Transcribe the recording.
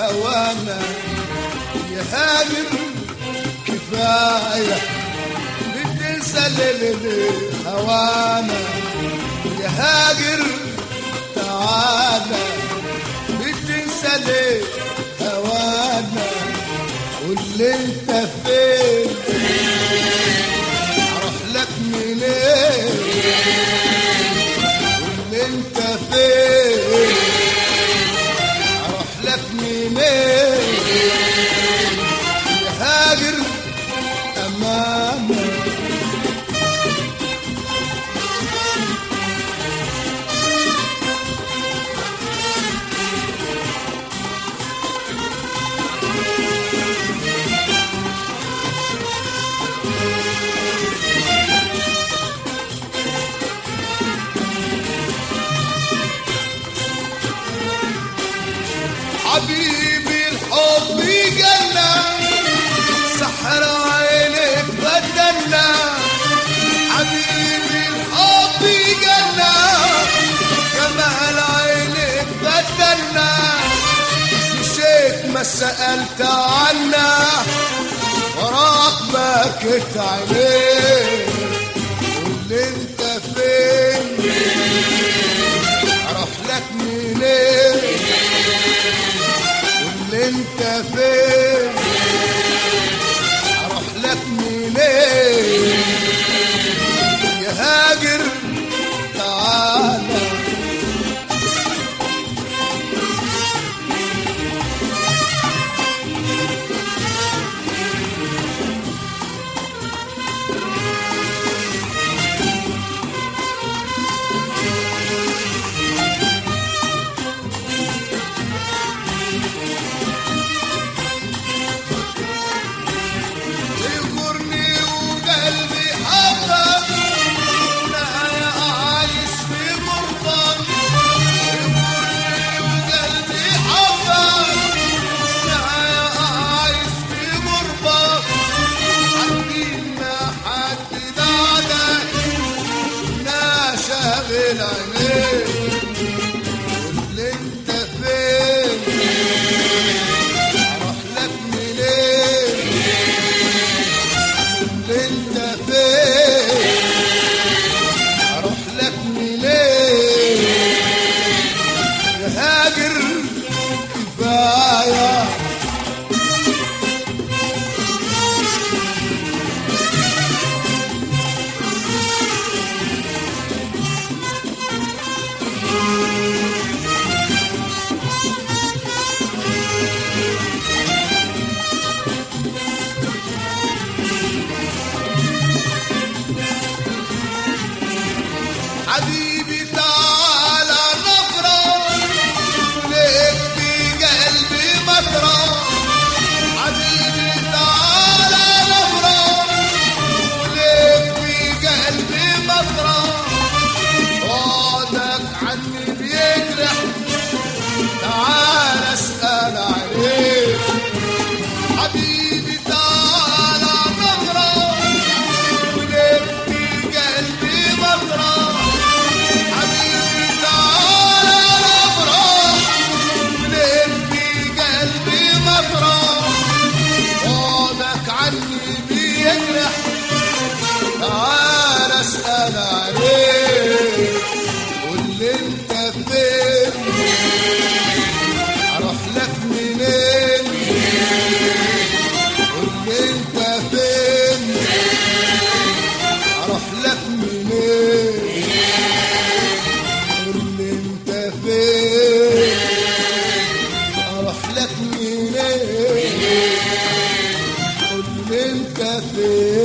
هوانا يا هاجر كفاية بتنسى الليل هوانا يا هاجر تعالى بتنسى ليه هوانا واللي انت فين اروح لك منين واللي انت فين اروح لك منين يا هاجر امامك حبيبي الحب جنة سحر عينك بدلنا حبيبي الحب جنة جمال عينك بدلنا مشيت ما سألت عنا وراك بكت عينيك واللي انت فين اروح لك منين واللي انت فين اروح لك منين يا هاجر تعالى واللي انت فين اروح لك منين واللي انت فين اروح لك منين يا هاجر كفايه حبيبي تعالى نفرح وليك في قلبي مطرح حبيبي تعالى نفرح وليك في قلبي مطرح بعدك عني بيجرح تعالى اسأل عليك حبيبي تعالى نفرح وليك في قلبي مطرح حبيبي تعالى نفرح وليك في قلبي مطرح بعدك عني بيجرح تعالى اسأل عليك واللي انت فين اروح لك منين واللي انت فين اروح لك منين واللي انت فين اروح لك منين واللي انت فين